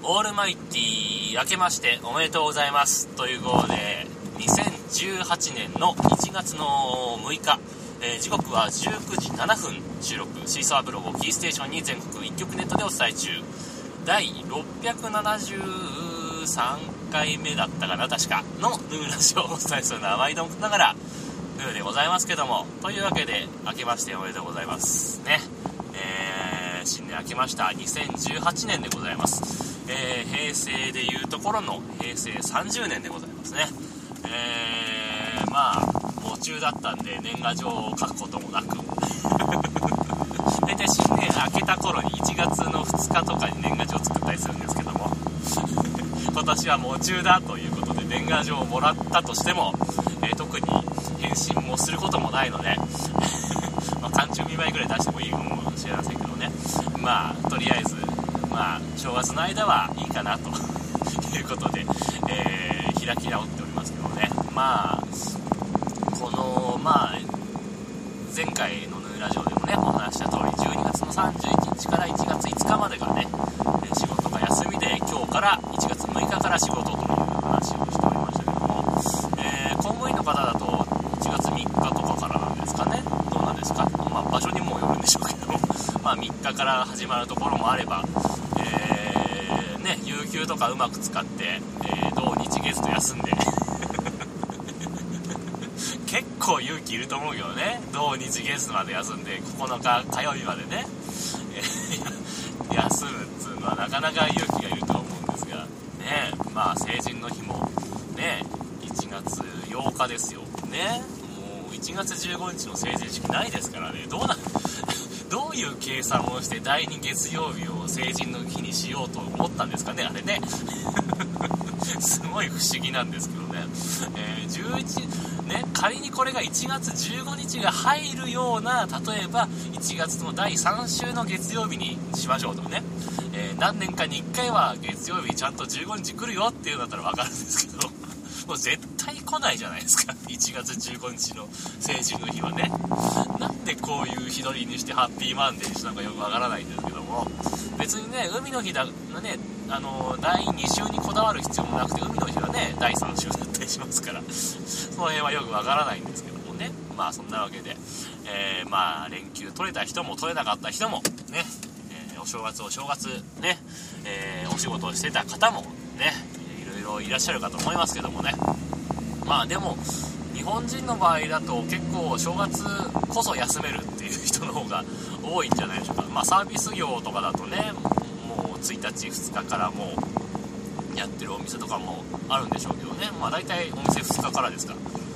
オールマイティー明けましておめでとうございますという号で2018年の1月の6日、時刻は19時7分収録、シーサーブログをキーステーションに全国1局ネットでお伝え中、第673回目だったかな、確かのヌーラジオをお伝えするのは毎度ながらヌーでございますけども、というわけで明けましておめでとうございますね。新年明けました2018年でございます。平成でいうところの平成30年でございますね。まあ喪中だったんで年賀状を書くこともなく大体新年明けた頃に1月の2日とかに年賀状を作ったりするんですけども今年は喪中だということで年賀状をもらったとしても、特に返信もすることもないので寒中見舞いぐらい出してもいいかもしれませんけどね。まあとりあえず正月の間はいいかなということで、開き直っておりますけどね。この前回のヌーラジオでもねお話した通り、12月の31日から1月5日までがね仕事が休みで、今日から1月6日から仕事という話をしておりましたけども、公務員の方だと1月3日とかからなんですかね。どうなんですか。場所にもよるんでしょうけど3日から始まるところもあれば、有給とかうまく使って、土日月と休んで結構勇気いると思うけどね。土日月まで休んで9日火曜日までね、休むっつうのはなかなか勇気がいると思うんですがね。成人の日もね1月8日ですよね。もう1月15日の成人式ないですからね。どういう計算をして第2月曜日を成人の日にしようと思ったんですかね、あれねすごい不思議なんですけどね。仮にこれが1月15日が入るような、例えば1月の第3週の月曜日にしましょうとね、何年かに1回は月曜日ちゃんと15日来るよっていうんだったら分かるんですけどもう絶対来ないじゃないですか、1月15日の成人の日はね。なんでこういう日取りにしてハッピーマンデーにしたのかよくわからないんですけども、別にね海の日だね、第2週にこだわる必要もなくて、海の日はね第3週だったりしますからその辺はよくわからないんですけどもね。そんなわけで、連休取れた人も取れなかった人もね、お正月ね、お仕事をしてた方もねいろいろいらっしゃるかと思いますけどもね。でも日本人の場合だと結構正月こそ休めるっていう人の方が多いんじゃないでしょうか。サービス業とかだとね、もう1日2日からもうやってるお店とかもあるんでしょうけどね。大体お店2日からですから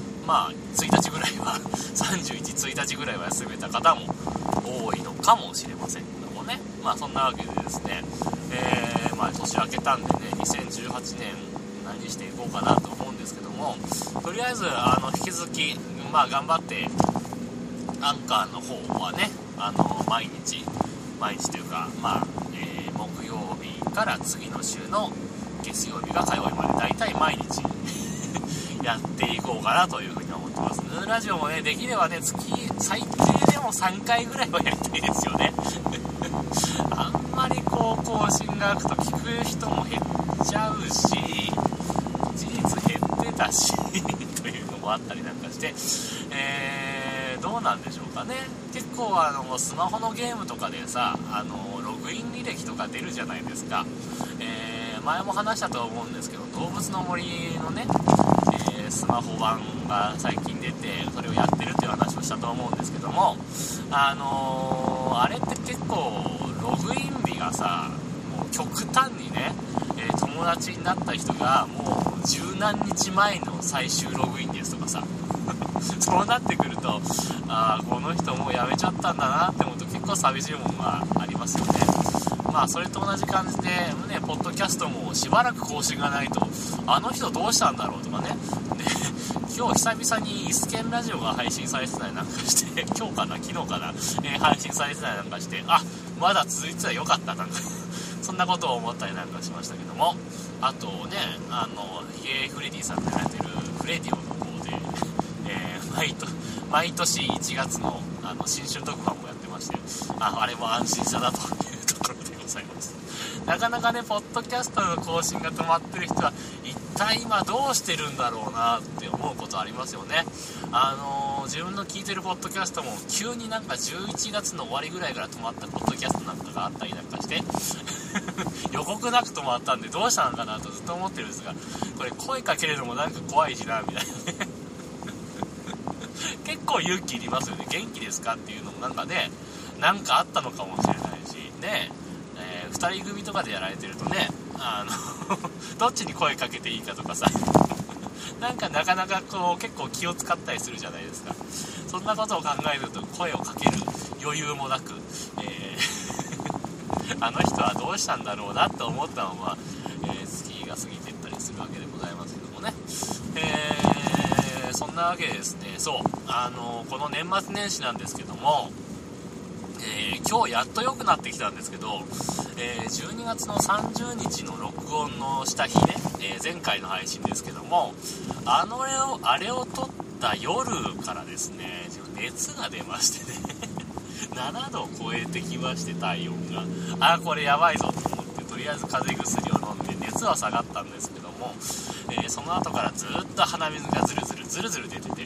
、1日ぐらいは31日ぐらいは休めた方も多いのかもしれませんけどもね。そんなわけでですね、年明けたんでね、2018年何していこうかなと思うんですけども、とりあえず引き続き頑張ってアンカーの方はね毎日というか木曜日から次の週の月曜日が火曜日までだいたい毎日やっていこうかなというふうに思ってます。ヌーラジオもねできればね月最低でも3回ぐらいはやりたいですよねあんまり更新が空くと聞く人も減っちゃうし、事実減ってたしというのもあったりなんかして、どうなんでしょうかね。結構スマホのゲームとかでさログイン履歴とか出るじゃないですか。前も話したと思うんですけど、動物の森のね、スマホ版が最近出てそれをやってるっていう話をしたと思うんですけども、あれって結構ログイン日がさもう極端にね、友達になった人がもう十何日前の最終ログインですとかさそうなってくるとこの人もうやめちゃったんだなって思うと結構寂しいものがありますよね。それと同じ感じでね、ポッドキャストもしばらく更新がないとあの人どうしたんだろうとかね。で今日久々にイスケンラジオが配信されてたりなんかして昨日かな、配信されてたりなんかして、まだ続いてたらよかったなんかそんなことを思ったりなんかしましたけども、あとねヒゲフレディさんがやってるフレディオの方で、毎年1月の新春特番もやってまして、あれも安心したなというところでございます。 なかなかねポッドキャストの更新が止まってる人は一体今どうしてるんだろうなって思うことありますよね。自分の聞いてるポッドキャストも急になんか11月の終わりぐらいから止まったポッドキャストなんかがあったりなんかして予告なく止まったんでどうしたのかなとずっと思ってるんですが、これ声かけるのもなんか怖いしなみたいなね結構勇気いりますよね。元気ですかっていうのもなんかね、なんかあったのかもしれないしね、2人組とかでやられてるとね、どっちに声かけていいかとかさなんかなかなかこう結構気を使ったりするじゃないですか。そんなことを考えると声をかける余裕もなく、あの人はどうしたんだろうなと思ったまま、月が過ぎていったりするわけでございますけどもね、そんなわけでですね、そうこの年末年始なんですけども、今日やっと良くなってきたんですけど、12月の30日の録音のした日ね、前回の配信ですけども、あれを撮った夜からですね、熱が出ましてね7度超えてきまして、体温がこれやばいぞと思って、とりあえず風邪薬を飲んで熱は下がったんですけども、その後からずっと鼻水がズルズル出てて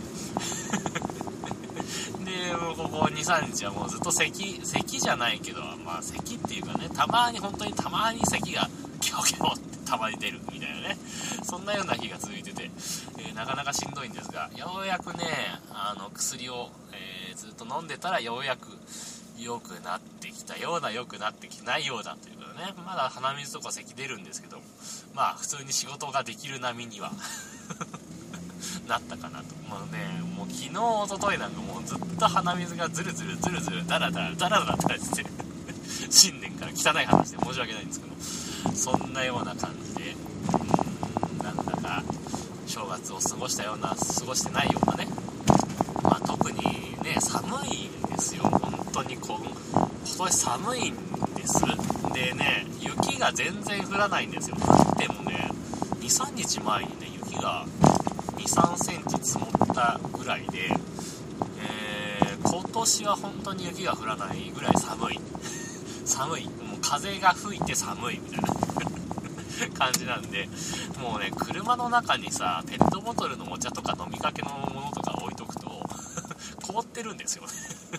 でもうここ 2,3 日はもうずっと咳じゃないけど、まあ咳っていうかね、本当にたまに咳がキョキョってたまに出るみたいなね、そんなような日が続いてて、なかなかしんどいんですが、ようやくね薬を、ずっと飲んでたらようやく良くなってきたような、良くなってきてないようだということでね、まだ鼻水とか咳出るんですけど、まあ普通に仕事ができる並みにはなったかなと。もう昨日一昨日なんかもうずっと鼻水がズルズルダラダラって新年から汚い話で申し訳ないんですけど、そんなような感じで、なんだか正月を過ごしたような、過ごしてないようなね、まあ特にね寒いんですよ。本当に今年寒いんですでね、雪が全然降らないんですよ。降ってもね 2,3 日前にね雪が 2,3 センチ積もったぐらいで、今年は本当に雪が降らないぐらい寒いもう風が吹いて寒いみたいな感じなんで、もうね車の中にさペットボトルのお茶とか飲みかけのものとか置いとくと凍ってるんですよね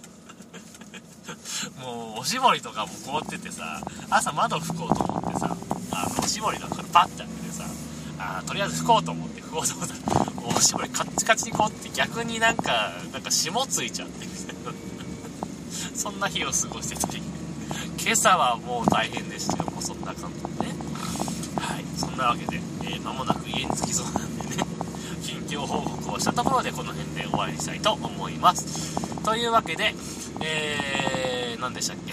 もうおしぼりとかも凍っててさ、朝窓拭こうと思ってさ、おしぼりのところパッて開けてさ、とりあえず拭こうと思ったらおしぼりカッチカチに凍って逆になんか霜ついちゃってそんな日を過ごしてたり、今朝はもう大変でしたよ。もうそんな感じでね、はい、そんなわけで間もなく家に着きそうなんでね近況報告をしたところでこの辺で終わりにしたいと思います。というわけで何でしたっけ、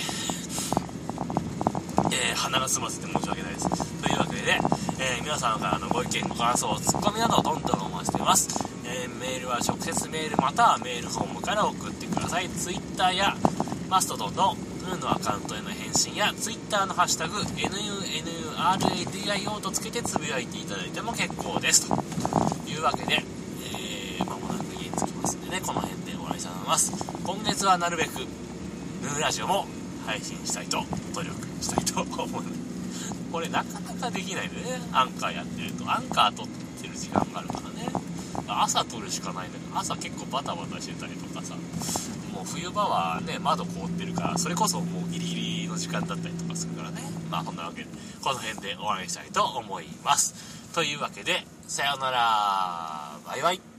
鼻が詰まって申し訳ないです。というわけで、皆さんからのご意見ご感想ツッコミなどをどんどんお待ちしています。メールは直接メールまたはメールフォームから送ってください。ツイッターやマストドンのヌーのアカウントへの返信やツイッターのハッシュタグ NUNRADIO とつけてつぶやいていただいても結構ですというわけで、間もなく家に着きますんでね、この辺で終わりにしたいと思います。今月はなるべくヌーラジオも配信したいと努力したいと思う。これなかなかできないんでね、アンカーやってると、アンカー撮ってる時間があるからね、朝撮るしかないんだけど、朝結構バタバタしてたりとかさ、もう冬場はね窓凍ってるからそれこそもうギリギリの時間だったりとかするからね、まあこんなわけでこの辺で終わりにしたいと思います。というわけでさようなら、バイバイ。